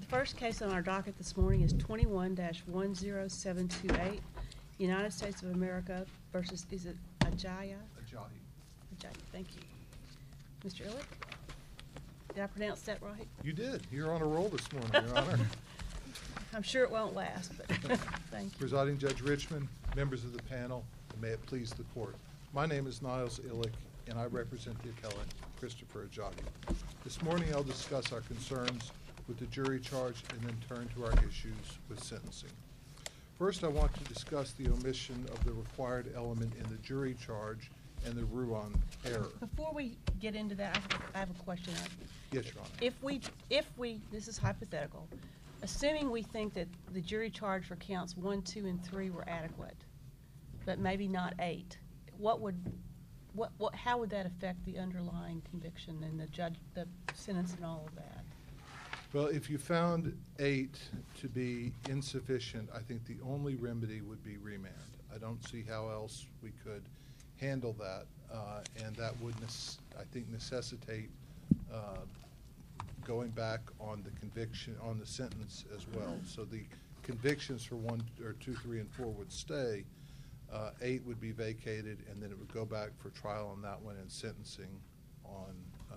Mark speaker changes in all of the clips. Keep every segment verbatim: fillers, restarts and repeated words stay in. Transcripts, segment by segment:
Speaker 1: first case on our docket this morning is twenty-one dash one zero seven two eight, United States of America versus, is it Ajayi?
Speaker 2: Ajayi.
Speaker 1: Ajayi, thank you. Mister Illick, did I pronounce that right?
Speaker 2: You did. You're on a roll this morning, Your Honor.
Speaker 1: I'm sure it won't last, but thank you.
Speaker 2: Presiding Judge Richmond, members of the panel, and may it please the court. My name is Niles Illick, and I represent the appellant, Christopher Ajayi. This morning I'll discuss our concerns with the jury charge and then turn to our issues with sentencing. First, I want to discuss the omission of the required element in the jury charge and the Ruan error.
Speaker 1: Before we get into that, I have, I have a question.
Speaker 2: Yes, Your Honor.
Speaker 1: If we, if we, this is hypothetical, assuming we think that the jury charge for counts one, two, and three were adequate, but maybe not eight, what would, what, what, how would that affect the underlying conviction and the judge, the sentence and all of that?
Speaker 2: Well, if you found eight to be insufficient, I think the only remedy would be remand. I don't see how else we could handle that, uh, and that would, I think, necessitate uh, going back on the conviction, on the sentence as well. So the convictions for one, or two, three, and four would stay. Uh, eight would be vacated, and then it would go back for trial on that one and sentencing on. Uh,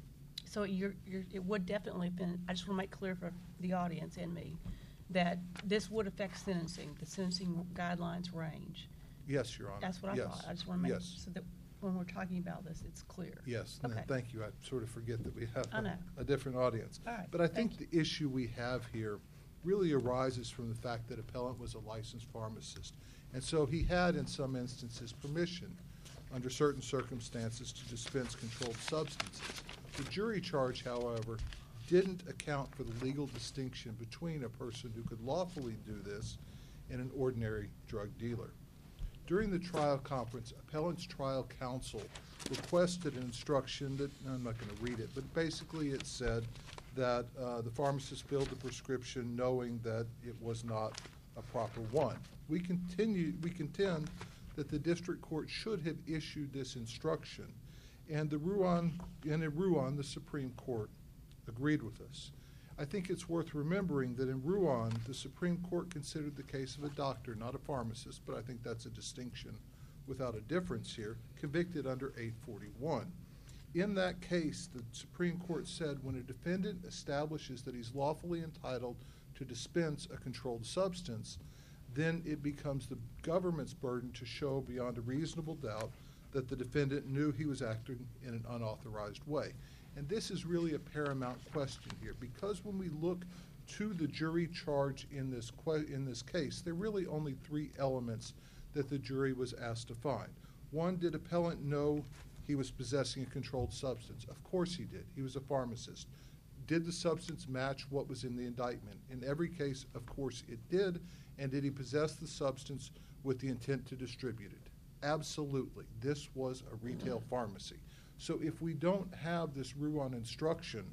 Speaker 1: So you're, you're, it would definitely have been, I just want to make clear for the audience and me, that this would affect sentencing, the sentencing guidelines range.
Speaker 2: yes, Your Honor.
Speaker 1: That's what I
Speaker 2: yes.
Speaker 1: thought. I just want to make,
Speaker 2: yes.
Speaker 1: so that when we're talking about this, it's clear.
Speaker 2: Yes, no,
Speaker 1: Okay.
Speaker 2: thank you. I sort of forget that we have
Speaker 1: I know.
Speaker 2: a, a different audience.
Speaker 1: All right,
Speaker 2: But I think
Speaker 1: thank
Speaker 2: the issue we have here really arises from the fact that appellant was a licensed pharmacist. And so he had, in some instances, permission under certain circumstances to dispense controlled substances. The jury charge, however, didn't account for the legal distinction between a person who could lawfully do this and an ordinary drug dealer. During the trial conference, appellant's trial counsel requested an instruction that, I'm not going to read it, but basically it said that uh, the pharmacist filled the prescription knowing that it was not a proper one. We continue, we contend that the district court should have issued this instruction, and the Ruan, and in Ruan, the Supreme Court agreed with us. I think it's worth remembering that in Ruan, the Supreme Court considered the case of a doctor, not a pharmacist, but I think that's a distinction without a difference here, convicted under eight forty-one. In that case, the Supreme Court said when a defendant establishes that he's lawfully entitled to dispense a controlled substance, then it becomes the government's burden to show beyond a reasonable doubt that the defendant knew he was acting in an unauthorized way. And this is really a paramount question here, because when we look to the jury charge in this que- in this case, there are really only three elements that the jury was asked to find. One, did appellant know he was possessing a controlled substance? Of course he did. He was a pharmacist. Did the substance match what was in the indictment? In every case, of course it did. And did he possess the substance with the intent to distribute it? Absolutely. This was a retail pharmacy. So if we don't have this Ruan instruction,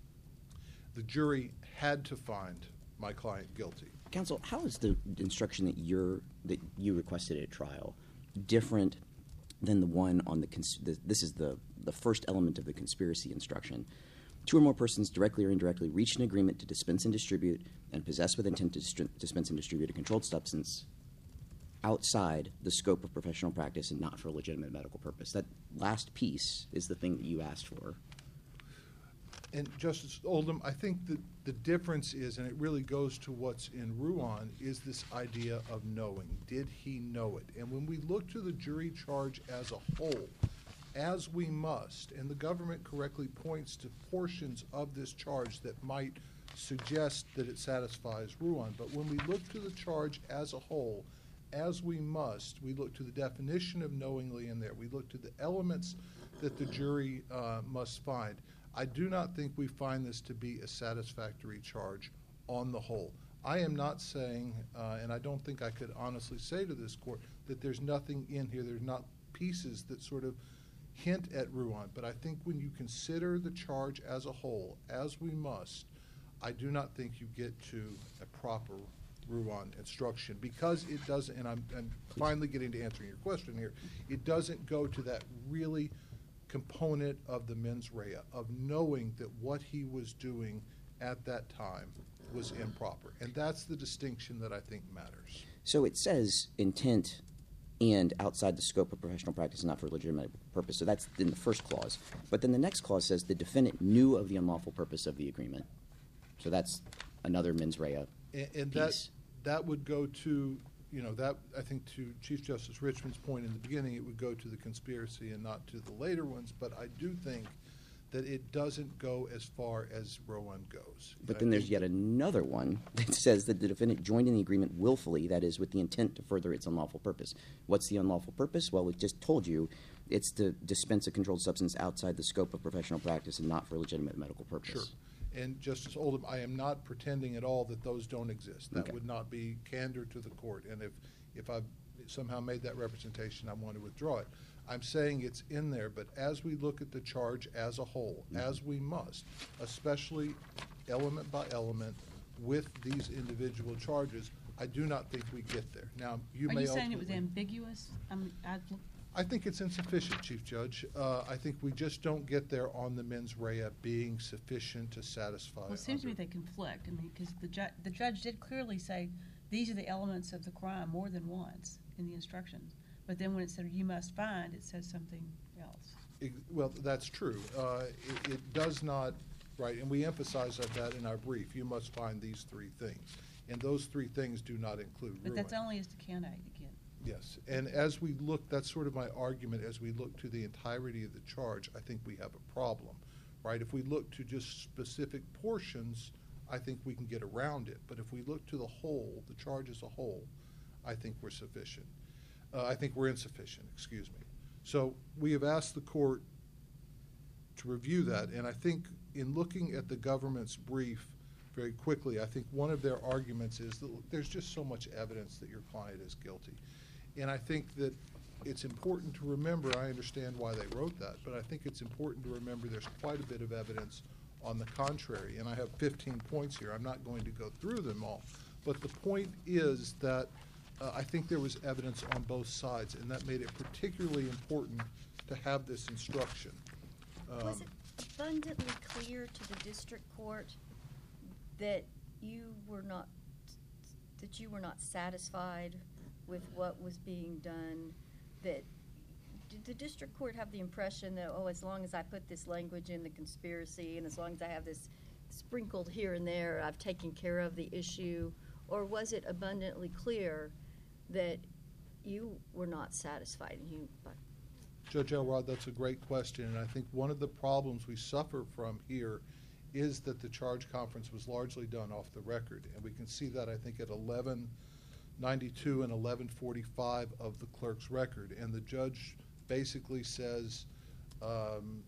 Speaker 2: the jury had to find my client guilty.
Speaker 3: Counsel, how is the instruction that you're that you requested at trial different than the one on the, cons- the this is the the first element of the conspiracy instruction? Two or more persons directly or indirectly reach an agreement to dispense and distribute and possess with intent to distri- dispense and distribute a controlled substance outside the scope of professional practice and not for a legitimate medical purpose. That last piece is the thing that you asked for.
Speaker 2: And Justice Oldham, I think that the difference is, and it really goes to what's in Ruan, is this idea of knowing. Did he know it? And when we look to the jury charge as a whole, as we must, and the government correctly points to portions of this charge that might suggest that it satisfies Ruan, but when we look to the charge as a whole, as we must, we look to the definition of knowingly in there. We look to the elements that the jury uh, must find. I do not think we find this to be a satisfactory charge on the whole. I am not saying, uh, and I don't think I could honestly say to this court, that there's nothing in here, there's not pieces that sort of hint at Ruan, but I think when you consider the charge as a whole, as we must, I do not think you get to a proper Ruan instruction, because it doesn't, and I'm, I'm finally getting to answering your question here, it doesn't go to that really component of the mens rea, of knowing that what he was doing at that time was improper. And that's the distinction that I think matters.
Speaker 3: So it says intent and outside the scope of professional practice, not for legitimate purpose. So that's in the first clause. But then the next clause says the defendant knew of the unlawful purpose of the agreement. So that's another mens rea
Speaker 2: And, and that,
Speaker 3: piece.
Speaker 2: that would go to, you know, that, I think to Chief Justice Richmond's point in the beginning, it would go to the conspiracy and not to the later ones. But I do think that it doesn't go as far as Rowan goes.
Speaker 3: But
Speaker 2: I
Speaker 3: then there's
Speaker 2: think
Speaker 3: yet another one that says that the defendant joined in the agreement willfully, that is, with the intent to further its unlawful purpose. What's the unlawful purpose? Well, it just told you it's to dispense a controlled substance outside the scope of professional practice and not for legitimate medical purpose.
Speaker 2: Sure. And Justice Oldham, I am not pretending at all that those don't exist. That
Speaker 3: Okay.
Speaker 2: would not be candor to the court. And if, if I've somehow made that representation, I want to withdraw it. I'm saying it's in there, but as we look at the charge as a whole, as we must, especially element by element with these individual charges, I do not think we get there. Now, you
Speaker 1: Are
Speaker 2: may
Speaker 1: you saying it was
Speaker 2: ultimately-
Speaker 1: ambiguous? I mean, I'd look-
Speaker 2: I think it's insufficient, Chief Judge. Uh, I think we just don't get there on the mens rea being sufficient to satisfy.
Speaker 1: Well, it seems to me
Speaker 2: under-
Speaker 1: they conflict. I mean, because the ju- the judge did clearly say, these are the elements of the crime more than once in the instructions. But then when it said you must find, it says something else.
Speaker 2: Ex- Well, that's true. Uh, It it does not, right, and we emphasize that in our brief. You must find these three things. And those three things do not include ruin.
Speaker 1: But that's only as to count eight again.
Speaker 2: Yes, and as we look, that's sort of my argument, as we look to the entirety of the charge, I think we have a problem, right? If we look to just specific portions, I think we can get around it. But if we look to the whole, the charge as a whole, I think we're sufficient. Uh, I think we're insufficient, excuse me. So we have asked the court to review that, and I think in looking at the government's brief very quickly, I think one of their arguments is that there's just so much evidence that your client is guilty. And I think that it's important to remember, I understand why they wrote that, but I think it's important to remember there's quite a bit of evidence on the contrary. And I have fifteen points here. I'm not going to go through them all. But the point is that uh, I think there was evidence on both sides, and that made it particularly important to have this instruction.
Speaker 4: Was
Speaker 2: Um,
Speaker 4: it abundantly clear to the district court that you were not, that you were not satisfied with what was being done? That, did the district court have the impression that, oh, as long as I put this language in the conspiracy and as long as I have this sprinkled here and there, I've taken care of the issue? Or was it abundantly clear that you were not satisfied and you, but
Speaker 2: Judge Elrod, that's a great question, and I think one of the problems we suffer from here is that the charge conference was largely done off the record, and we can see that, I think, at eleven ninety-two and eleven forty-five of the clerk's record, and the judge basically says, um,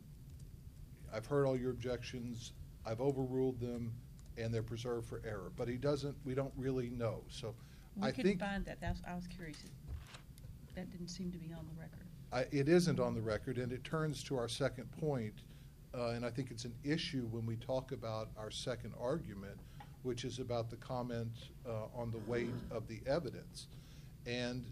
Speaker 2: I've heard all your objections, I've overruled them, and they're preserved for error, but he doesn't, we don't really know, so
Speaker 1: We
Speaker 2: I
Speaker 1: couldn't
Speaker 2: think.
Speaker 1: find that. That's, I was curious. That didn't seem to be on the record.
Speaker 2: I, it isn't on the record, and it turns to our second point, uh, and I think it's an issue when we talk about our second argument, which is about the comment uh, on the weight of the evidence. And,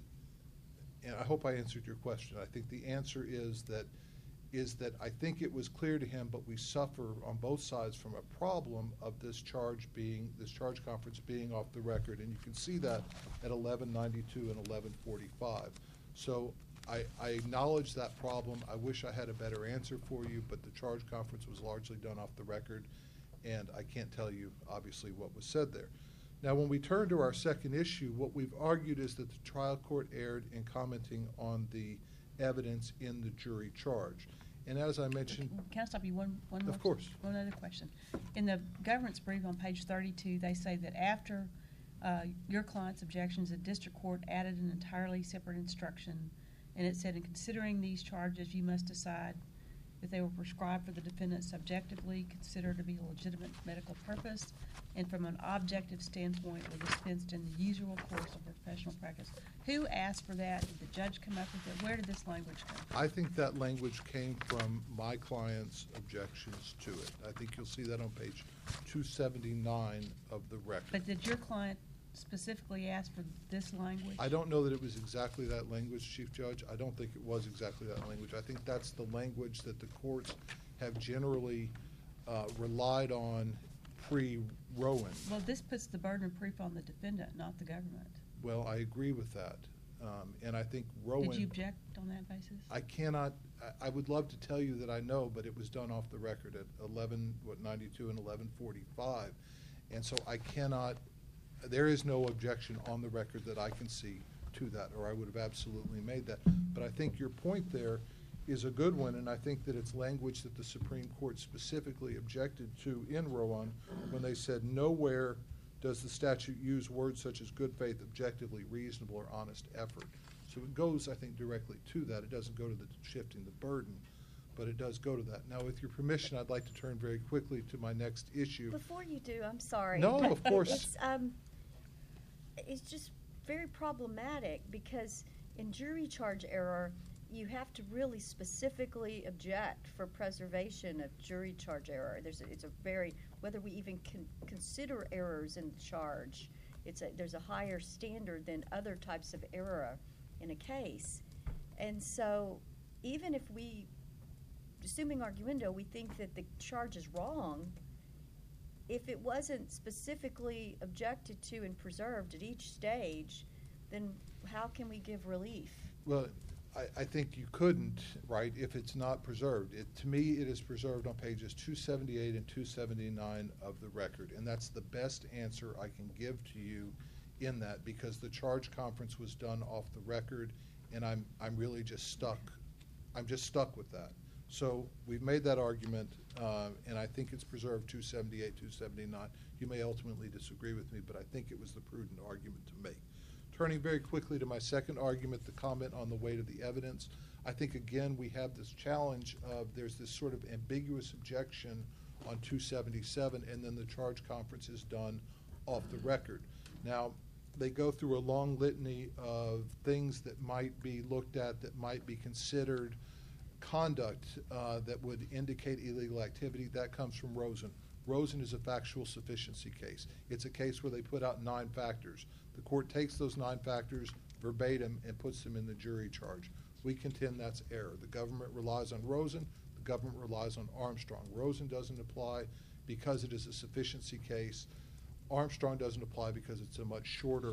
Speaker 2: and I hope I answered your question. I think the answer is that is that I think it was clear to him, but we suffer on both sides from a problem of this charge being, this charge conference being off the record, and you can see that at eleven ninety-two and eleven forty-five. So I, I acknowledge that problem. I wish I had a better answer for you, but the charge conference was largely done off the record, and I can't tell you, obviously, what was said there. Now, when we turn to our second issue, what we've argued is that the trial court erred in commenting on the evidence in the jury charge. And as I mentioned,
Speaker 1: Can I stop you one, one
Speaker 2: Of
Speaker 1: more?
Speaker 2: course.
Speaker 1: One other question. In the government's brief on page thirty-two, they say that after uh, your client's objections, the district court added an entirely separate instruction, and it said, in considering these charges, you must decide that they were prescribed for the defendant subjectively, considered to be a legitimate medical purpose, and from an objective standpoint were dispensed in the usual course of professional practice. Who asked for that? Did the judge come up with it? Where did this language come from?
Speaker 2: I think that language came from my client's objections to it. I think you'll see that on page two seventy-nine of the record.
Speaker 1: But did your client specifically ask for this language?
Speaker 2: I don't know that it was exactly that language, Chief Judge. I don't think it was exactly that language. I think that's the language that the courts have generally uh, relied on pre-Rowan.
Speaker 1: Well, this puts the burden of proof on the defendant, not the government.
Speaker 2: Well, I agree with that. Um, and I think Rowan.
Speaker 1: Did you object on that basis?
Speaker 2: I cannot, I, I would love to tell you that I know, but it was done off the record at eleven, what, ninety-two and eleven forty-five. And so I cannot, there is no objection on the record that I can see to that, or I would have absolutely made that. But I think your point there is a good one, and I think that it's language that the Supreme Court specifically objected to in Rowan when they said nowhere does the statute use words such as good faith, objectively reasonable, or honest effort. So it goes, I think, directly to that. It doesn't go to the shifting the burden, but it does go to that. Now, with your permission, I'd like to turn very quickly to my next issue.
Speaker 4: Before you do, I'm sorry.
Speaker 2: No,
Speaker 4: but
Speaker 2: of course.
Speaker 4: It's, um, it's just very problematic because in jury charge error, you have to really specifically object for preservation of jury charge error. There's a, it's a very, whether we even can consider errors in the charge, it's a, there's a higher standard than other types of error in a case. And so even if we, assuming arguendo, we think that the charge is wrong, if it wasn't specifically objected to and preserved at each stage, then how can we give relief?
Speaker 2: Well, I, I think you couldn't, right, if it's not preserved. It, to me, it is preserved on pages two seventy-eight and two seventy-nine of the record, and that's the best answer I can give to you in that, because the charge conference was done off the record, and I'm, I'm really just stuck. I'm just stuck with that. So we've made that argument, uh, and I think it's preserved two seventy-eight, two seventy-nine. You may ultimately disagree with me, but I think it was the prudent argument to make. Turning very quickly to my second argument, the comment on the weight of the evidence. I think, again, we have this challenge of there's this sort of ambiguous objection on two seventy-seven, and then the charge conference is done off the record. Now, they go through a long litany of things that might be looked at, that might be considered conduct uh, that would indicate illegal activity. That comes from Rosen. Rosen is a factual sufficiency case. It's a case where they put out nine factors. The court takes those nine factors verbatim and puts them in the jury charge. We contend that's error. The government relies on Rosen. The government relies on Armstrong. Rosen doesn't apply because it is a sufficiency case. Armstrong doesn't apply because it's a much shorter,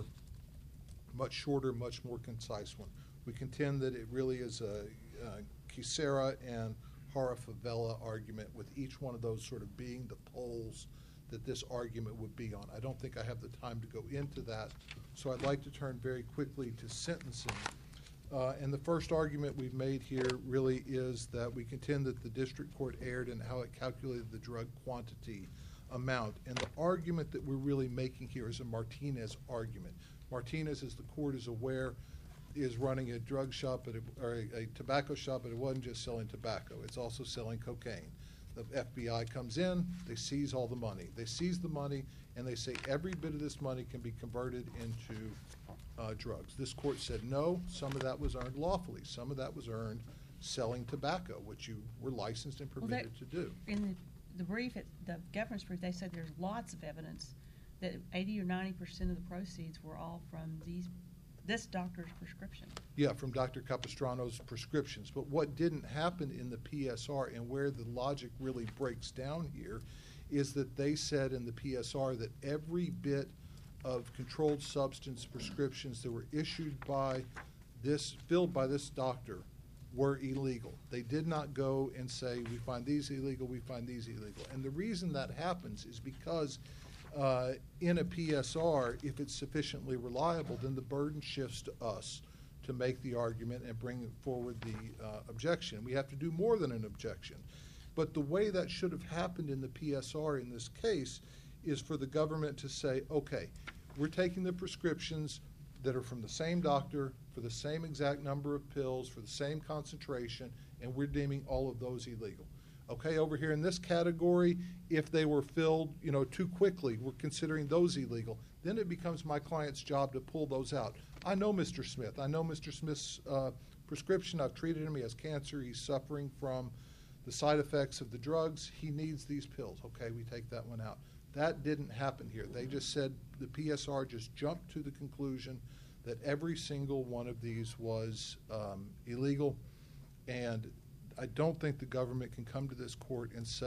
Speaker 2: much shorter, much more concise one. We contend that it really is a uh, Kisera and Hara Favela argument, with each one of those sort of being the poles that this argument would be on. I don't think I have the time to go into that, so I'd like to turn very quickly to sentencing. Uh, and the first argument we've made here really is that we contend that the district court erred in how it calculated the drug quantity amount. And the argument that we're really making here is a Martinez argument. Martinez, as the court is aware, is running a drug shop, at a, or a, a tobacco shop, but it wasn't just selling tobacco. It's also selling cocaine. The F B I comes in, they seize all the money. They seize the money, and they say every bit of this money can be converted into uh, drugs. This court said no, some of that was earned lawfully. Some of that was earned selling tobacco, which you were licensed and
Speaker 1: Well,
Speaker 2: permitted
Speaker 1: that-
Speaker 2: to do.
Speaker 1: In the, the brief, it- the government's brief, they said there's lots of evidence that eighty or ninety percent of the proceeds were all from these, this doctor's prescription.
Speaker 2: Yeah, from Doctor Capistrano's prescriptions. But what didn't happen in the P S R, and where the logic really breaks down here, is that they said in the P S R that every bit of controlled substance prescriptions that were issued by this, filled by this doctor, were illegal. They did not go and say, we find these illegal, we find these illegal. And the reason that happens is because uh, in a P S R, if it's sufficiently reliable, then the burden shifts to us to make the argument and bring forward the uh, objection. We have to do more than an objection. But the way that should have happened in the P S R in this case is for the government to say, okay, we're taking the prescriptions that are from the same doctor for the same exact number of pills, for the same concentration, and we're deeming all of those illegal. Okay, over here in this category, if they were filled, you know, too quickly, we're considering those illegal. Then it becomes my client's job to pull those out. I know Mister Smith. I know Mister Smith's uh, prescription. I've treated him. He has cancer. He's suffering from the side effects of the drugs. He needs these pills. Okay, we take that one out. That didn't happen here. They just said, the P S R just jumped to the conclusion that every single one of these was um, illegal, and I don't think the government can come to this court and say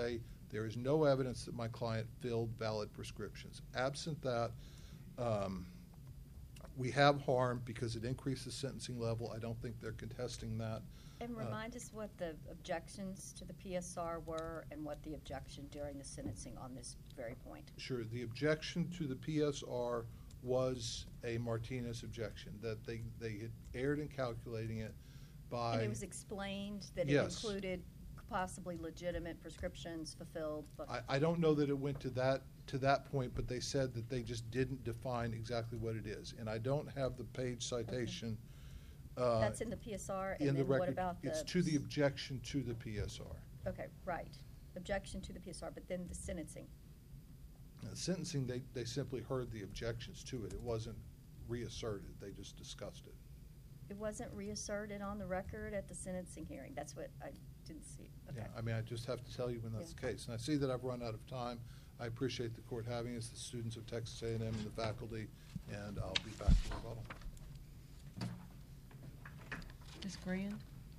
Speaker 2: There is no evidence that my client filled valid prescriptions. Absent that, um, we have harm because it increased the sentencing level. I don't think they're contesting that.
Speaker 4: And
Speaker 2: Uh,
Speaker 4: remind us what the objections to the P S R were and what the objection during the sentencing on this very point.
Speaker 2: Sure, the objection to the P S R was a Martinez objection, that they, they had erred in calculating it by.
Speaker 4: And it was explained that it
Speaker 2: Yes.
Speaker 4: included possibly legitimate prescriptions fulfilled. But
Speaker 2: I, I don't know that it went to that, to that point, but they said that they just didn't define exactly what it is. And I don't have the page citation. uh,
Speaker 4: That's in the P S R,
Speaker 2: in
Speaker 4: and
Speaker 2: the
Speaker 4: then what
Speaker 2: record.
Speaker 4: about the?
Speaker 2: It's to the objection to the P S R.
Speaker 4: Okay, right. Objection to the P S R, but then the sentencing.
Speaker 2: Now, sentencing, they, they simply heard the objections to it. It wasn't reasserted. They just discussed it.
Speaker 4: It wasn't reasserted on the record at the sentencing hearing. That's what I didn't see. Okay.
Speaker 2: Yeah, I mean, I just have to tell you when that's the case. And I see that I've run out of time. I appreciate the court having us, the students of Texas A and M and the faculty, and I'll be back for rebuttal.
Speaker 1: Miz Grand?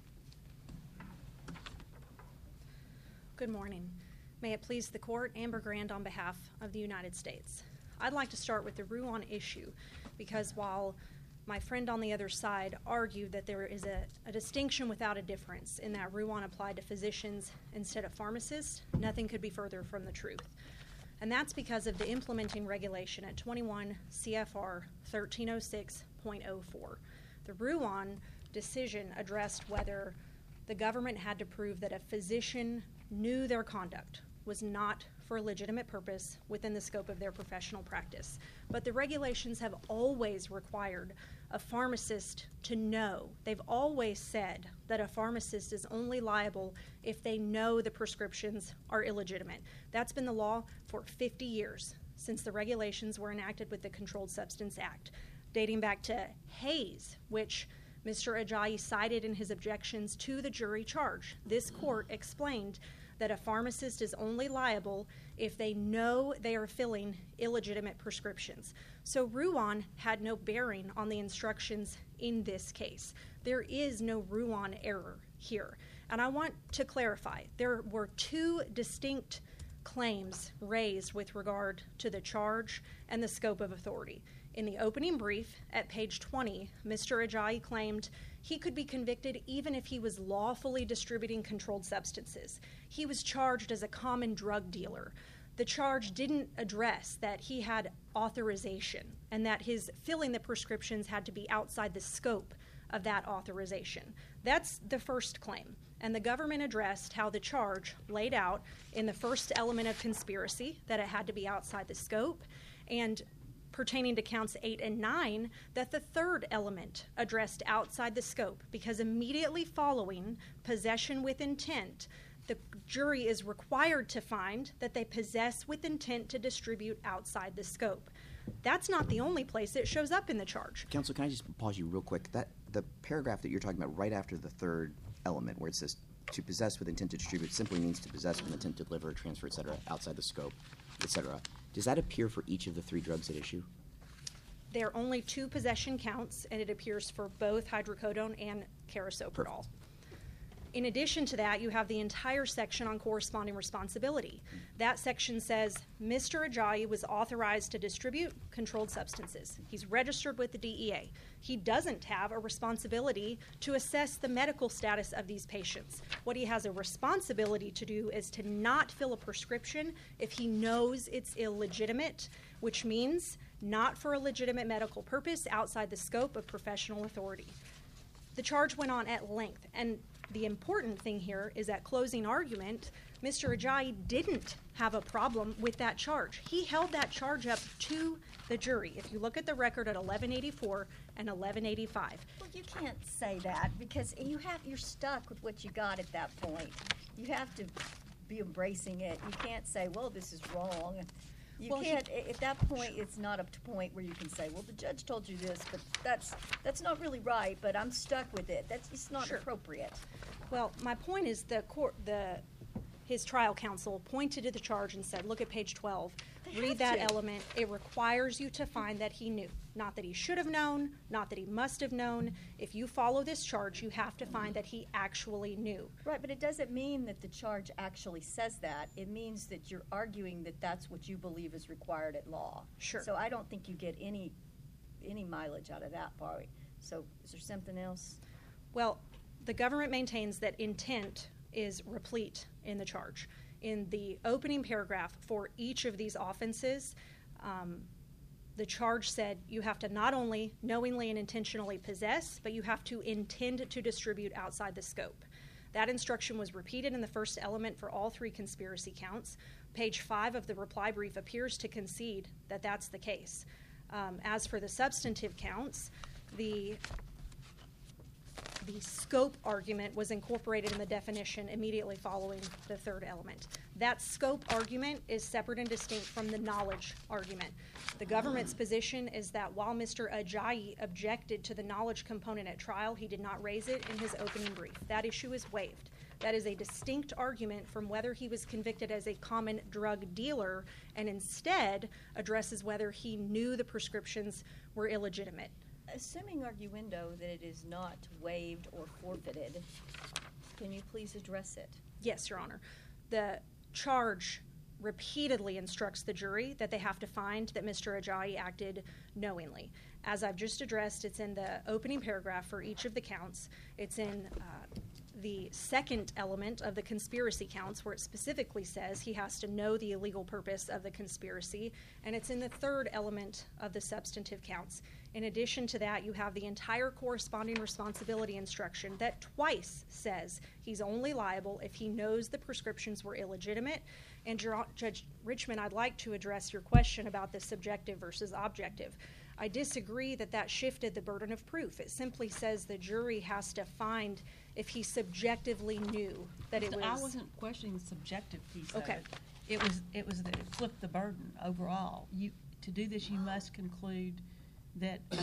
Speaker 5: Good morning. May it please the court, Amber Grand on behalf of the United States. I'd like to start with the Ruan issue because while my friend on the other side argued that there is a, a distinction without a difference in that Ruan applied to physicians instead of pharmacists, nothing could be further from the truth. And that's because of the implementing regulation at twenty-one C F R thirteen oh six point oh four. The Ruan decision addressed whether the government had to prove that a physician knew their conduct was not for a legitimate purpose within the scope of their professional practice. But the regulations have always required a pharmacist to know. They've always said that a pharmacist is only liable if they know the prescriptions are illegitimate. That's been the law for fifty years, since the regulations were enacted with the Controlled Substance Act, dating back to Hayes, which Mister Ajayi cited in his objections to the jury charge. This court explained that a pharmacist is only liable if they know they are filling illegitimate prescriptions. So Ruan had no bearing on the instructions in this case. There is no Ruan error here. And I want to clarify, there were two distinct claims raised with regard to the charge and the scope of authority. In the opening brief at page twenty, Mister Ajayi claimed he could be convicted even if he was lawfully distributing controlled substances. He was charged as a common drug dealer. The charge didn't address that he had authorization and that his filling the prescriptions had to be outside the scope of that authorization. That's the first claim. And the government addressed how the charge laid out in the first element of conspiracy, that it had to be outside the scope, and pertaining to counts eight and nine, that the third element addressed outside the scope, because immediately following possession with intent, the jury is required to find that they possess with intent to distribute outside the scope. That's not the only place it shows up in the charge.
Speaker 3: Counsel, can I just pause you real quick? That the paragraph that you're talking about right after the third element, where it says to possess with intent to distribute, simply means to possess with intent to deliver, transfer, et cetera, outside the scope, et cetera. Does that appear for each of the three drugs at issue?
Speaker 5: There are only two possession counts, and it appears for both hydrocodone and carisoprodol. In addition to that, you have the entire section on corresponding responsibility. That section says Mister Ajayi was authorized to distribute controlled substances. He's registered with the D E A. He doesn't have a responsibility to assess the medical status of these patients. What he has a responsibility to do is to not fill a prescription if he knows it's illegitimate, which means not for a legitimate medical purpose outside the scope of professional authority. The charge went on at length, and the important thing here is at closing argument, Mister Ajayi didn't have a problem with that charge. He held that charge up to the jury. If you look at the record at eleven eighty-four and eleven eighty-five.
Speaker 4: Well, you can't say that because you have, you're stuck with what you got at that point. You have to be embracing it. You can't say, well, this is wrong. You
Speaker 5: Well, he-
Speaker 4: can't, a- at that point, it's not up to point where you can say, well, the judge told you this, but that's, that's not really right, but I'm stuck with it. That's, it's not
Speaker 5: Sure.
Speaker 4: appropriate.
Speaker 5: Well, my point is the court, the his trial counsel pointed to the charge and said, look at page twelve,
Speaker 4: They
Speaker 5: read
Speaker 4: have
Speaker 5: that
Speaker 4: to.
Speaker 5: element. It requires you to find that he knew. Not that he should have known, not that he must have known. If you follow this charge, you have to find that he actually knew.
Speaker 4: Right, but it doesn't mean that the charge actually says that. It means that you're arguing that that's what you believe is required at law.
Speaker 5: Sure.
Speaker 4: So I don't think you get any any mileage out of that part. So is there something else?
Speaker 5: Well, the government maintains that intent is replete in the charge. In the opening paragraph for each of these offenses, um, the charge said you have to not only knowingly and intentionally possess, but you have to intend to distribute outside the scope. That instruction was repeated in the first element for all three conspiracy counts. Page five of the reply brief appears to concede that that's the case. Um, as for the substantive counts, the The scope argument was incorporated in the definition immediately following the third element. That scope argument is separate and distinct from the knowledge argument. The government's position is that while Mister Ajayi objected to the knowledge component at trial, he did not raise it in his opening brief. That issue is waived. That is a distinct argument from whether he was convicted as a common drug dealer, and instead addresses whether he knew the prescriptions were illegitimate.
Speaker 4: Assuming arguendo that it is not waived or forfeited, can you please address it?
Speaker 5: Yes, Your Honor. The charge repeatedly instructs the jury that they have to find that Mister Ajayi acted knowingly. As I've just addressed, it's in the opening paragraph for each of the counts. It's in uh, the second element of the conspiracy counts, where it specifically says he has to know the illegal purpose of the conspiracy, and it's in the third element of the substantive counts. In addition to that, you have the entire corresponding responsibility instruction that twice says he's only liable if he knows the prescriptions were illegitimate. And Judge Richmond, I'd like to address your question about the subjective versus objective. I disagree that that shifted the burden of proof. It simply says the jury has to find if he subjectively knew that it was...
Speaker 1: I wasn't questioning the subjective piece
Speaker 5: Okay.
Speaker 1: of it. It was, it was that it flipped the burden overall. You, to do this, you must conclude that uh,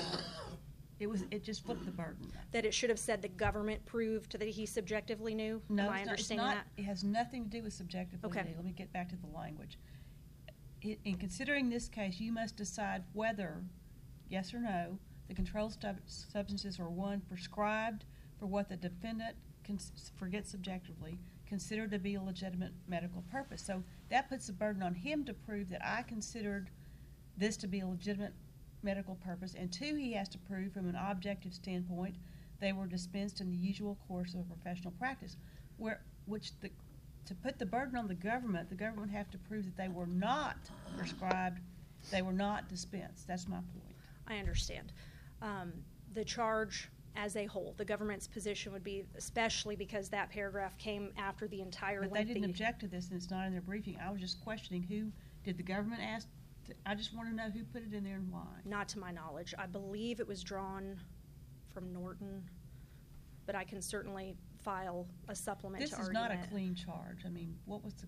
Speaker 1: it was, it just flipped the burden.
Speaker 5: That it should have said the government proved that he subjectively knew?
Speaker 1: No,
Speaker 5: Am I
Speaker 1: it's not, it's
Speaker 5: understanding
Speaker 1: not,
Speaker 5: that?
Speaker 1: it has nothing to do with subjectively.
Speaker 5: Okay.
Speaker 1: Let me get back to the language. In, in considering this case, you must decide whether, yes or no, the controlled stub- substances are, one, prescribed for what the defendant, cons- forget subjectively, considered to be a legitimate medical purpose. So that puts the burden on him to prove that I considered this to be a legitimate medical purpose, and two, he has to prove from an objective standpoint they were dispensed in the usual course of a professional practice, where which the to put the burden on the government, the government would have to prove that they were not prescribed, they were not dispensed. That's my point.
Speaker 5: I understand. Um, the charge as a whole, the government's position would be, especially because that paragraph came after the entire
Speaker 1: But they
Speaker 5: lengthy...
Speaker 1: didn't object to this, and it's not in their briefing. I was just questioning who, did the government ask, to, I just want to know who put it in there and why.
Speaker 5: Not to my knowledge. I believe it was drawn from Norton, but I can certainly file a supplement
Speaker 1: This
Speaker 5: to
Speaker 1: is
Speaker 5: argument.
Speaker 1: not a clean charge. I mean, what was the...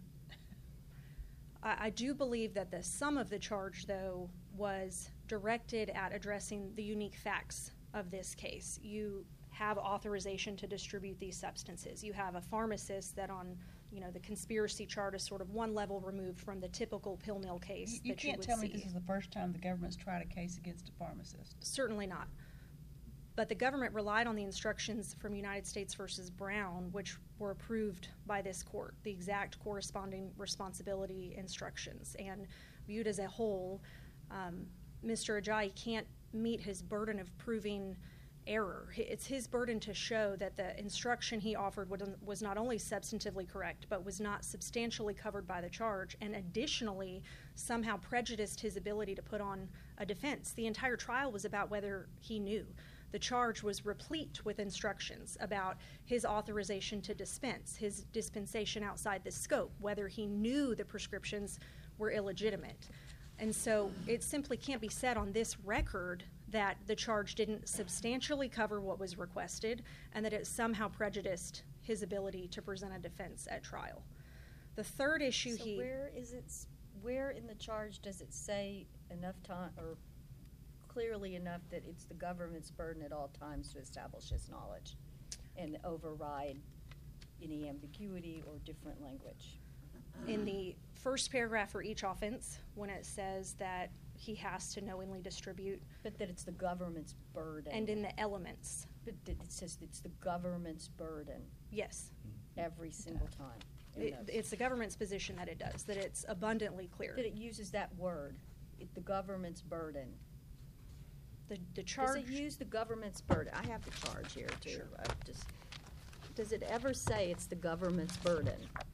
Speaker 5: I, I do believe that the sum of the charge, though, was directed at addressing the unique facts of this case. You have authorization to distribute these substances. You have a pharmacist that on, you know, the conspiracy chart is sort of one level removed from the typical pill mill case
Speaker 1: You, you
Speaker 5: that you
Speaker 1: can't
Speaker 5: would
Speaker 1: tell
Speaker 5: see.
Speaker 1: me this is the first time the government's tried a case against a pharmacist.
Speaker 5: Certainly not. But the government relied on the instructions from United States versus Brown, which were approved by this court, the exact corresponding responsibility instructions. And viewed as a whole, um, Mister Ajayi can't meet his burden of proving error. It's his burden to show that the instruction he offered was not only substantively correct, but was not substantially covered by the charge, and additionally somehow prejudiced his ability to put on a defense. The entire trial was about whether he knew. The charge was replete with instructions about his authorization to dispense, his dispensation outside the scope, whether he knew the prescriptions were illegitimate. And so it simply can't be said on this record that the charge didn't substantially cover what was requested and that it somehow prejudiced his ability to present a defense at trial. The third issue
Speaker 4: So
Speaker 5: he...
Speaker 4: where is it, s- where in the charge does it say enough time, or clearly enough that it's the government's burden at all times to establish his knowledge and override any ambiguity or different language?
Speaker 5: In the first paragraph for each offense, when it says that he has to knowingly distribute,
Speaker 4: But that it's the government's burden.
Speaker 5: and in the elements,
Speaker 4: But that it says it's the government's burden
Speaker 5: yes.
Speaker 4: every single time. in
Speaker 5: It,
Speaker 4: those.
Speaker 5: it's the government's position that it does, that it's abundantly clear.
Speaker 4: That it uses that word, it, the government's burden.
Speaker 5: The, the
Speaker 4: Does
Speaker 5: charge.
Speaker 4: it use the government's burden? I have the charge here too.
Speaker 5: Sure.
Speaker 4: I just, does it ever say it's the government's burden?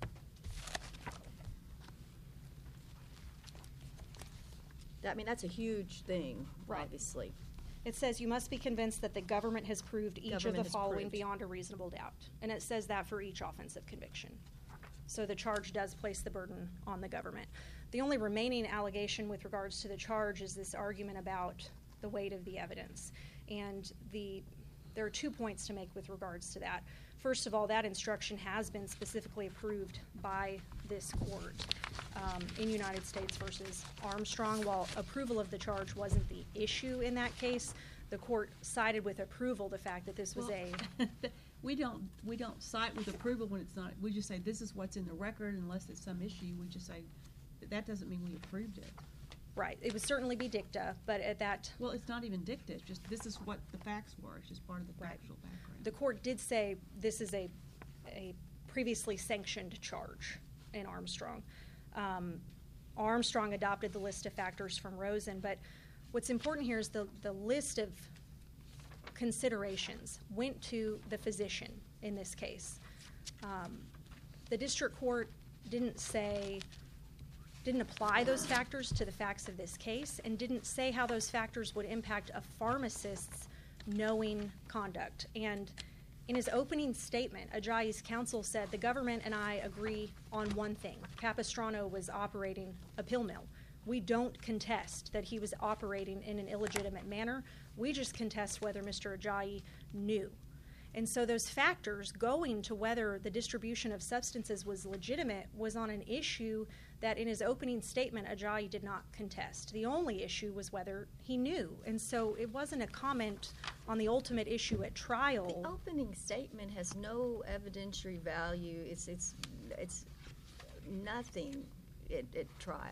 Speaker 4: I mean, that's a huge thing,
Speaker 5: Right.
Speaker 4: obviously.
Speaker 5: It says you must be convinced that the government has proved each of
Speaker 4: Government
Speaker 5: the
Speaker 4: has
Speaker 5: following
Speaker 4: proved.
Speaker 5: beyond a reasonable doubt. And it says that for each offensive conviction. So the charge does place the burden on the government. The only remaining allegation with regards to the charge is this argument about the weight of the evidence. And the, there are two points to make with regards to that. First of all, that instruction has been specifically approved by this court um, in United States versus Armstrong. While approval of the charge wasn't the issue in that case, the court cited with approval the fact that this was a,
Speaker 1: Well, we don't, we don't cite with approval when it's not, we just say this is what's in the record unless it's some issue, we just say, that doesn't mean we approved it.
Speaker 5: right, it would certainly be dicta, but at that,
Speaker 1: Well, it's not even dicta, it's just, this is what the facts were, it's just part of the
Speaker 5: Right.
Speaker 1: factual background.
Speaker 5: the court did say this is a, a previously sanctioned charge in Armstrong. Um, Armstrong adopted the list of factors from Rosen, but what's important here is the, the list of considerations went to the physician in this case. Um, the district court didn't say, didn't apply those factors to the facts of this case, and didn't say how those factors would impact a pharmacist's knowing conduct. And in his opening statement, Ajayi's counsel said, the government and I agree on one thing. Capistrano was operating a pill mill. We don't contest that he was operating in an illegitimate manner. We just contest whether Mister Ajayi knew. And so those factors going to whether the distribution of substances was legitimate was on an issue that in his opening statement Ajayi did not contest. The only issue was whether he knew. And so it wasn't a comment on the ultimate issue at trial.
Speaker 4: The opening statement has no evidentiary value. It's, it's, it's nothing at, at trial.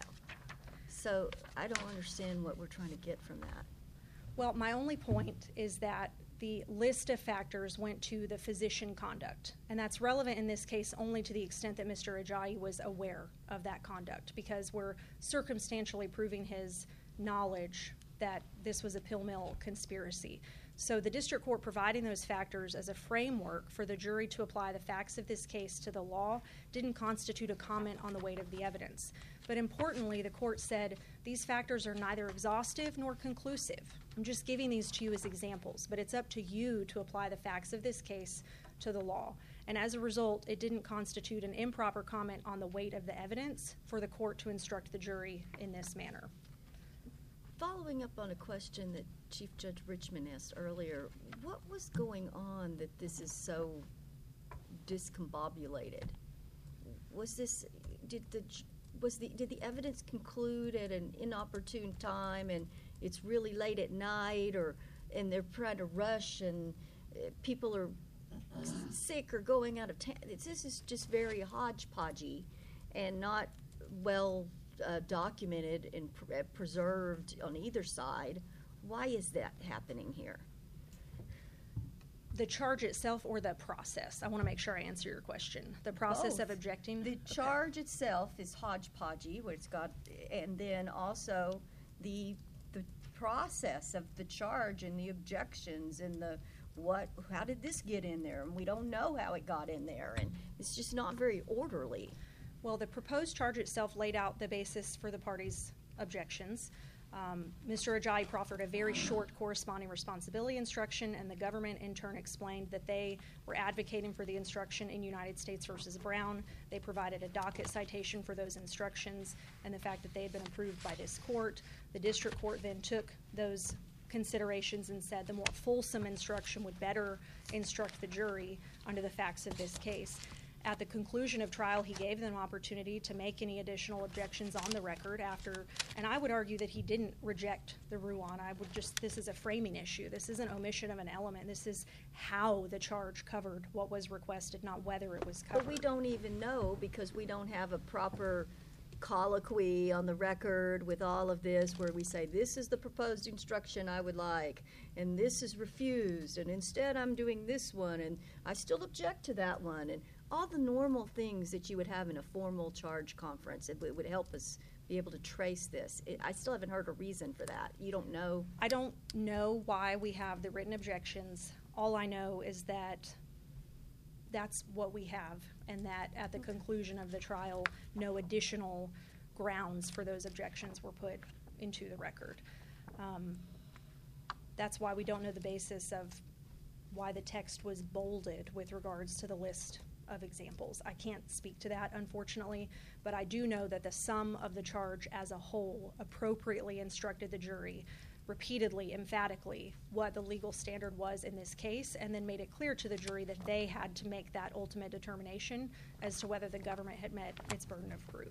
Speaker 4: So I don't understand what we're trying to get from that.
Speaker 5: Well, my only point is that the list of factors went to the physician conduct. And that's relevant in this case only to the extent that Mister Ajayi was aware of that conduct, because we're circumstantially proving his knowledge that this was a pill mill conspiracy. So the district court providing those factors as a framework for the jury to apply the facts of this case to the law didn't constitute a comment on the weight of the evidence. But importantly, the court said these factors are neither exhaustive nor conclusive. I'm just giving these to you as examples, but it's up to you to apply the facts of this case to the law. And as a result, it didn't constitute an improper comment on the weight of the evidence for the court to instruct the jury in this manner.
Speaker 4: Following up on a question that Chief Judge Richmond asked earlier, what was going on that this is so discombobulated? Was this, did the, was the, did the evidence conclude at an inopportune time and it's really late at night, or, and they're trying to rush and uh, people are sick or going out of town? It's, this is just very hodgepodgey and not well uh, documented and pr- preserved on either side. Why is that happening here?
Speaker 5: The charge itself or the process? I want to make sure I answer your question. The process of
Speaker 4: Both.
Speaker 5: objecting?
Speaker 4: The
Speaker 5: Okay.
Speaker 4: charge itself is hodgepodgey, what it's got, and then also the the process of the charge and the objections and the what, how did this get in there? And we don't know how it got in there, and it's just not very orderly.
Speaker 5: Well, the proposed charge itself laid out the basis for the parties' objections. Um, Mister Ajayi proffered a very short corresponding responsibility instruction, and the government in turn explained that they were advocating for the instruction in United States versus Brown. They provided a docket citation for those instructions and the fact that they had been approved by this court. The district court then took those considerations and said the more fulsome instruction would better instruct the jury under the facts of this case. At the conclusion of trial, he gave them an opportunity to make any additional objections on the record after, and I would argue that he didn't reject the Ruan. I would just, this is a framing issue. This isn't omission of an element. This is how the charge covered what was requested, not whether it was covered.
Speaker 4: But we don't even know because we don't have a proper colloquy on the record with all of this where we say, this is the proposed instruction I would like, and this is refused, and instead I'm doing this one, and I still object to that one, and all the normal things that you would have in a formal charge conference. It, it would help us be able to trace this. It, I still haven't heard a reason for that. You don't know?
Speaker 5: I don't know why we have the written objections. All I know is that that's what we have, and that at the conclusion of the trial, no additional grounds for those objections were put into the record. Um, that's why we don't know the basis of why the text was bolded with regards to the list of examples. I can't speak to that, unfortunately, but I do know that the sum of the charge as a whole appropriately instructed the jury repeatedly, emphatically, what the legal standard was in this case, and then made it clear to the jury that they had to make that ultimate determination as to whether the government had met its burden of proof.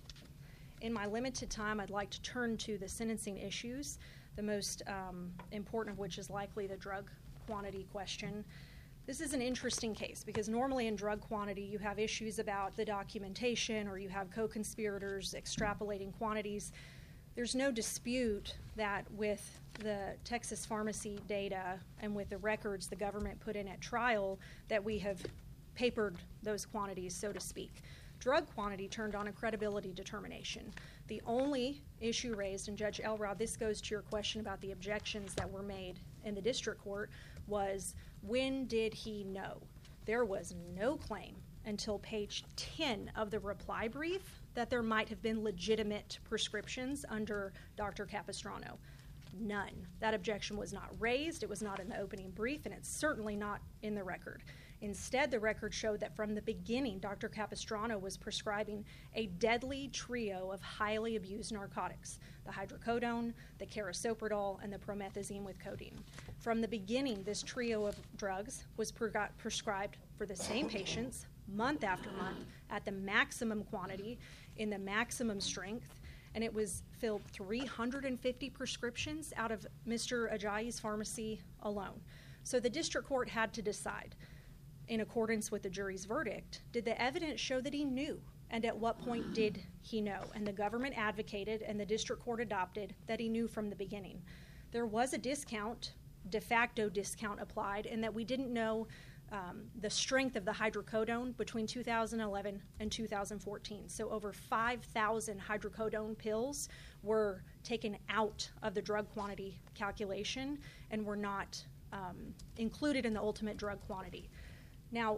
Speaker 5: In my limited time, I'd like to turn to the sentencing issues, the most um, important of which is likely the drug quantity question. This is an interesting case because normally in drug quantity you have issues about the documentation, or you have co-conspirators extrapolating quantities. There's no dispute that with the Texas pharmacy data and with the records the government put in at trial that we have papered those quantities, so to speak. Drug quantity turned on a credibility determination. The only issue raised, and Judge Elrod, this goes to your question about the objections that were made in the district court, was when did he know? There was no claim until page ten of the reply brief that there might have been legitimate prescriptions under Doctor Capistrano. None. That objection was not raised, it was not in the opening brief, and it's certainly not in the record. Instead, the record showed that from the beginning, Doctor Capistrano was prescribing a deadly trio of highly abused narcotics, the hydrocodone, the carisoprodol, and the promethazine with codeine. From the beginning, this trio of drugs was pre- prescribed for the same patients, month after month, at the maximum quantity, in the maximum strength, and it was filled three hundred fifty prescriptions out of Mister Ajayi's pharmacy alone. So the district court had to decide, in accordance with the jury's verdict, did the evidence show that he knew, and at what point did he know? And the government advocated, and the district court adopted, that he knew from the beginning. There was a discount, de facto discount applied, in that we didn't know Um, the strength of the hydrocodone between two thousand eleven and two thousand fourteen. So over five thousand hydrocodone pills were taken out of the drug quantity calculation and were not um, included in the ultimate drug quantity. Now,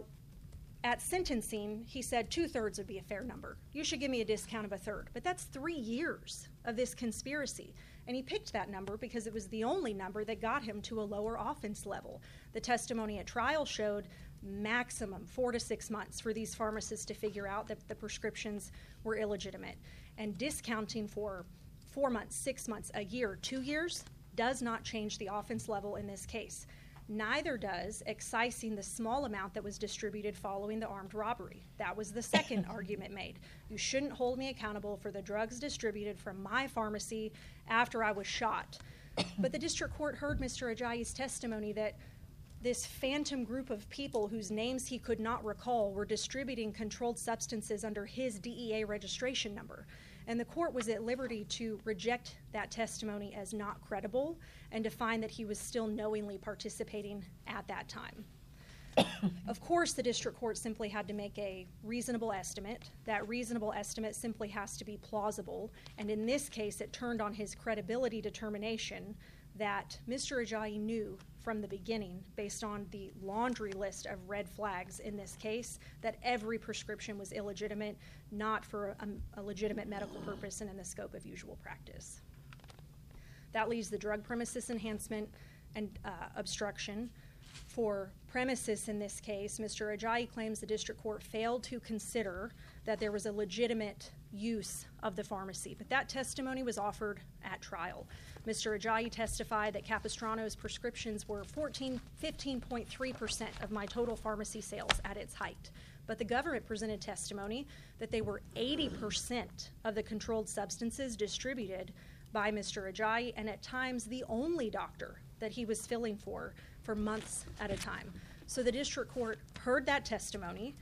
Speaker 5: at sentencing, he said two-thirds would be a fair number. You should give me a discount of a third. But that's three years of this conspiracy. And he picked that number because it was the only number that got him to a lower offense level. The testimony at trial showed maximum four to six months for these pharmacists to figure out that the prescriptions were illegitimate. And discounting for four months, six months, a year, two years does not change the offense level in this case. Neither does excising the small amount that was distributed following the armed robbery. That was the second argument made. You shouldn't hold me accountable for the drugs distributed from my pharmacy after I was shot. But the district court heard Mister Ajayi's testimony that this phantom group of people whose names he could not recall were distributing controlled substances under his D E A registration number. And the court was at liberty to reject that testimony as not credible and to find that he was still knowingly participating at that time. Of course, the district court simply had to make a reasonable estimate. That reasonable estimate simply has to be plausible. And in this case, it turned on his credibility determination that Mister Ajayi knew from the beginning, based on the laundry list of red flags in this case, that every prescription was illegitimate, not for a, a legitimate medical purpose and in the scope of usual practice. That leaves the drug premises enhancement and uh, obstruction. For premises in this case, Mister Ajayi claims the district court failed to consider that there was a legitimate use of the pharmacy, but that testimony was offered at trial. Mister Ajayi testified that Capistrano's prescriptions were fourteen, fifteen point three percent of my total pharmacy sales at its height. But the government presented testimony that they were eighty percent of the controlled substances distributed by Mister Ajayi, and at times the only doctor that he was filling for for months at a time. So the district court heard that testimony,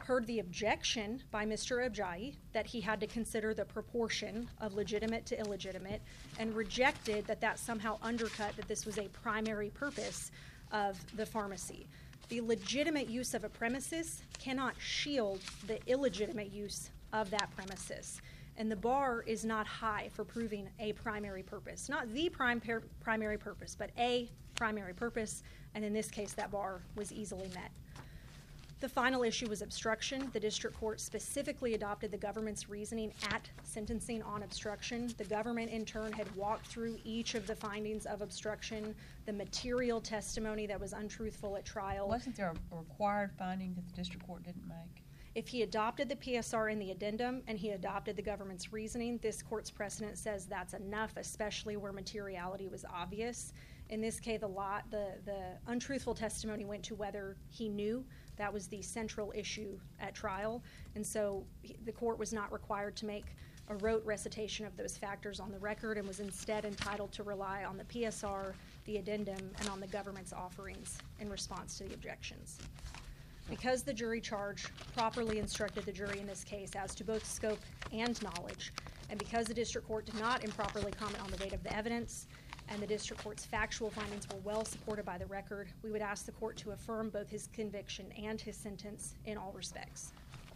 Speaker 5: heard the objection by Mister Ajayi that he had to consider the proportion of legitimate to illegitimate, and rejected that that somehow undercut that this was a primary purpose of the pharmacy. The legitimate use of a premises cannot shield the illegitimate use of that premises. And the bar is not high for proving a primary purpose. Not the prime par- primary purpose, but a primary purpose, and in this case that bar was easily met. The final issue was obstruction. The district court specifically adopted the government's reasoning at sentencing on obstruction. The government in turn had walked through each of the findings of obstruction, the material testimony that was untruthful at trial.
Speaker 1: Wasn't there a required finding that the district court didn't make?
Speaker 5: If he adopted the P S R in the addendum and he adopted the government's reasoning, this court's precedent says that's enough, especially where materiality was obvious. In this case, the lot, the, the untruthful testimony went to whether he knew. That was the central issue at trial. And so he, the court was not required to make a rote recitation of those factors on the record and was instead entitled to rely on the P S R, the addendum, and on the government's offerings in response to the objections. Because the jury charge properly instructed the jury in this case as to both scope and knowledge, and because the district court did not improperly comment on the weight of the evidence, and the district court's factual findings were well supported by the record, we would ask the court to affirm both his conviction and his sentence in all respects.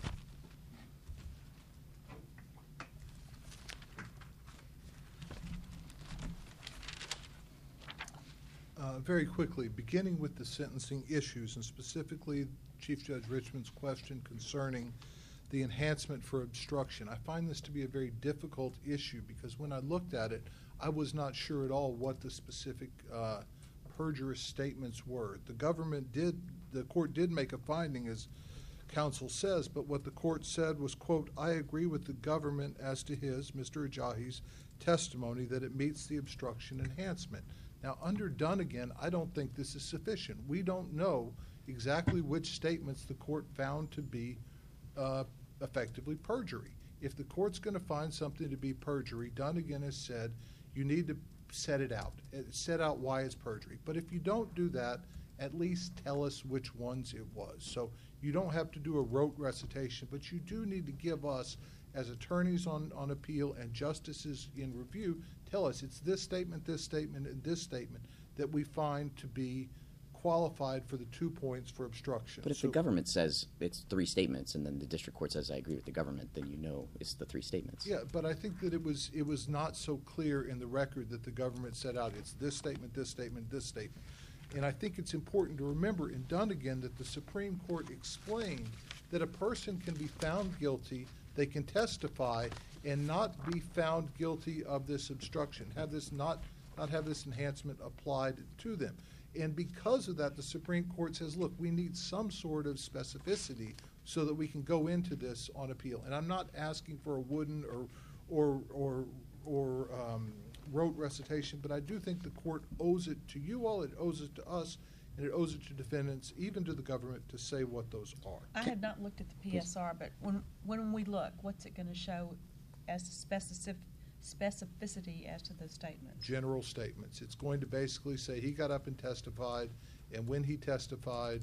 Speaker 2: Uh, very quickly, beginning with the sentencing issues, and specifically Chief Judge Richmond's question concerning the enhancement for obstruction. I find this to be a very difficult issue because when I looked at it, I was not sure at all what the specific uh, perjurous statements were. The government did, the court did make a finding, as counsel says, but what the court said was, quote, I agree with the government as to his, Mister Ajayi's, testimony that it meets the obstruction enhancement. Now, under Dunnigan, I don't think this is sufficient. We don't know exactly which statements the court found to be uh, effectively perjury. If the court's going to find something to be perjury, Dunnigan has said you need to set it out, set out why it's perjury. But if you don't do that, at least tell us which ones it was. So you don't have to do a rote recitation, but you do need to give us, as attorneys on, on appeal and justices in review, tell us it's this statement, this statement, and this statement that we find to be qualified for the two points for obstruction.
Speaker 3: But if
Speaker 2: so,
Speaker 3: the government says it's three statements and then the district court says I agree with the government, then you know it's the three statements.
Speaker 2: Yeah, but I think that it was it was not so clear in the record that the government set out it's this statement, this statement, this statement. And I think it's important to remember in Dunnigan that the Supreme Court explained that a person can be found guilty, they can testify, and not be found guilty of this obstruction, have this not not have this enhancement applied to them. And because of that, the Supreme Court says, look, we need some sort of specificity so that we can go into this on appeal. And I'm not asking for a wooden or or or or um, rote recitation, but I do think the court owes it to you all, it owes it to us, and it owes it to defendants, even to the government, to say what those are.
Speaker 1: I have not looked at the P S R, but when when we look, what's it going to show as to specific, specificity as to those statements?
Speaker 2: General statements. It's going to basically say he got up and testified, and when he testified,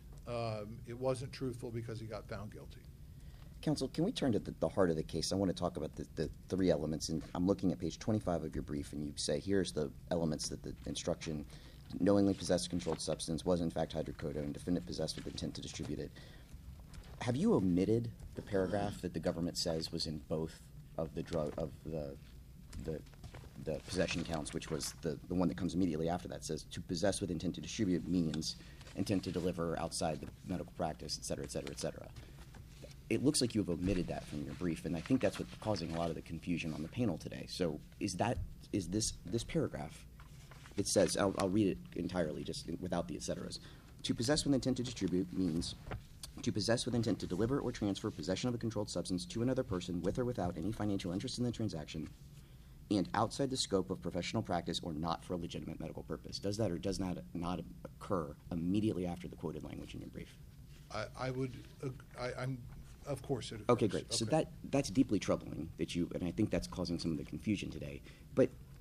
Speaker 2: um, it wasn't truthful because he got found guilty.
Speaker 3: Counsel, can we turn to the, the heart of the case? I want to talk about the, the three elements, and I'm looking at page twenty-five of your brief, and you say here's the elements that the instruction knowingly possessed a controlled substance, was in fact hydrocodone, defendant possessed with intent to distribute it. Have you omitted the paragraph that the government says was in both of the drug of the the the possession counts, which was the, the one that comes immediately after that, says to possess with intent to distribute means intent to deliver outside the medical practice, et cetera, et cetera, et cetera. It looks like you have omitted that from your brief, and I think that's what's causing a lot of the confusion on the panel today. So is that is this this paragraph? It says, I'll, I'll read it entirely, just without the et ceteras. To possess with intent to distribute means to possess with intent to deliver or transfer possession of a controlled substance to another person with or without any financial interest in the transaction and outside the scope of professional practice or not for a legitimate medical purpose. Does that or does not not occur immediately after the quoted language in your brief?
Speaker 2: I, I would, uh, I, I'm, of course it occurs.
Speaker 3: Okay, great. So that that's deeply troubling that you, and I think that's causing some of the confusion today. But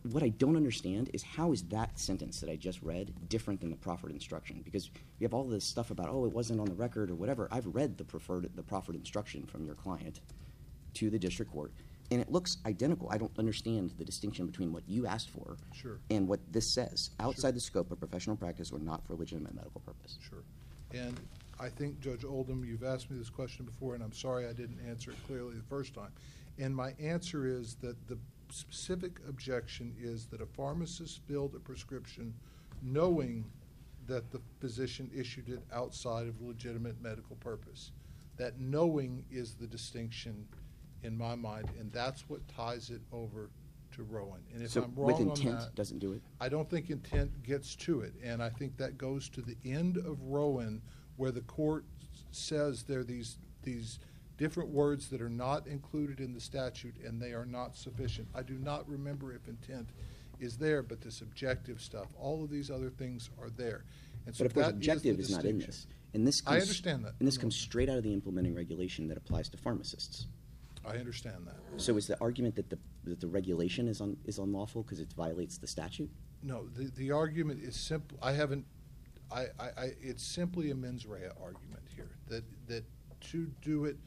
Speaker 3: what I don't understand is how is that sentence that I just read different than the proffered instruction? Because we have all this stuff about, oh, it wasn't on the record or whatever. I've read the preferred, the proffered instruction from your client to the district court, and it looks identical. I don't understand the distinction between what you asked for
Speaker 2: Sure.
Speaker 3: and what this says. Outside
Speaker 2: Sure.
Speaker 3: the scope of professional practice or not for legitimate medical purpose.
Speaker 2: Sure. And I think, Judge Oldham, you've asked me this question before, and I'm sorry I didn't answer it clearly the first time. And my answer is that the specific objection is that a pharmacist filled a prescription knowing that the physician issued it outside of legitimate medical purpose. That knowing is the distinction in my mind, and that's what ties it over to Rowan. And if
Speaker 3: So
Speaker 2: I'm wrong
Speaker 3: with
Speaker 2: on
Speaker 3: intent
Speaker 2: that,
Speaker 3: doesn't do it?
Speaker 2: I don't think intent gets to it, and I think that goes to the end of Rowan, where the court says there are these these different words that are not included in the statute, and they are not sufficient. I do not remember if intent is there, but this objective stuff, all of these other things are there. And so
Speaker 3: But of course,
Speaker 2: that
Speaker 3: objective
Speaker 2: is,
Speaker 3: is
Speaker 2: the
Speaker 3: not in
Speaker 2: distinction.
Speaker 3: this. And this
Speaker 2: I
Speaker 3: comes,
Speaker 2: understand that.
Speaker 3: And this
Speaker 2: No.
Speaker 3: comes straight out of the implementing regulation that applies to pharmacists.
Speaker 2: I understand that.
Speaker 3: So is the argument that the that the regulation is un, is unlawful because it violates the statute?
Speaker 2: No, the, the argument is simple. I haven't, I, I, I, it's simply a mens rea argument here, that, that to do it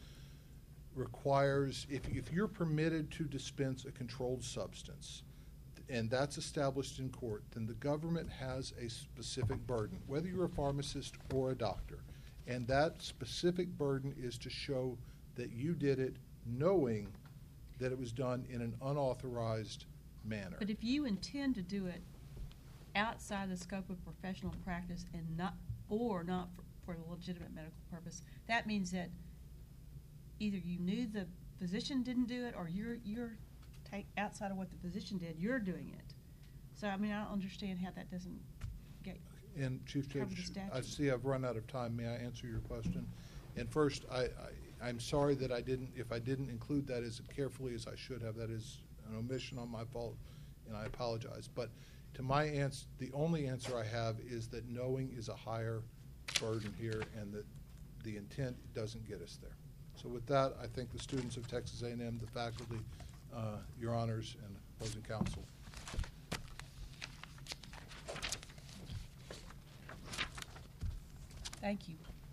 Speaker 2: requires, if, if you're permitted to dispense a controlled substance, and that's established in court, then the government has a specific burden, whether you're a pharmacist or a doctor. And that specific burden is to show that you did it knowing that it was done in an unauthorized manner.
Speaker 1: But if you intend to do it outside the scope of professional practice and not, or not for, for a legitimate medical purpose, that means that either you knew the physician didn't do it, or you're, you're take, outside of what the physician did, you're doing it. So, I mean, I don't understand how that doesn't get,
Speaker 2: And Chief
Speaker 1: cover the
Speaker 2: Judge, I
Speaker 1: statute.
Speaker 2: see I've run out of time. May I answer your question? And first, I, I, I'm sorry that I didn't, if I didn't include that as carefully as I should have, that is an omission on my fault, and I apologize. But to my answer, the only answer I have is that knowing is a higher burden here, and that the intent doesn't get us there. So with that, I thank the students of Texas A and M, the faculty, uh, your honors, and opposing counsel.
Speaker 1: thank you.